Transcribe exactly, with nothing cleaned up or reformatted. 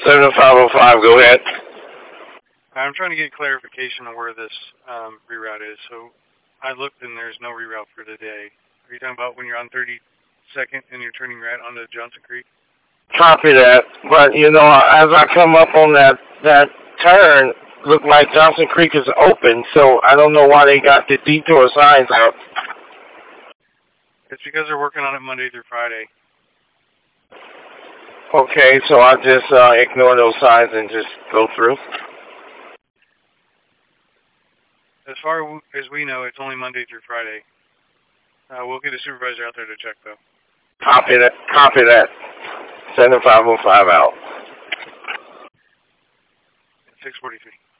seven five oh five, go ahead. I'm trying to get clarification on where this um, reroute is. So I looked and there's no reroute for today. Are you talking about when you're on thirty-second and you're turning right onto Johnson Creek? Copy that. But, you know, as I come up on that, that turn, look like Johnson Creek is open, so I don't know why they got the detour signs out. It's because they're working on it Monday through Friday. Okay, so I just uh, ignore those signs and just go through? As far as we know, it's only Monday through Friday. Uh, we'll get a supervisor out there to check, though. Copy that. Copy that. seven five oh five out. six forty-three.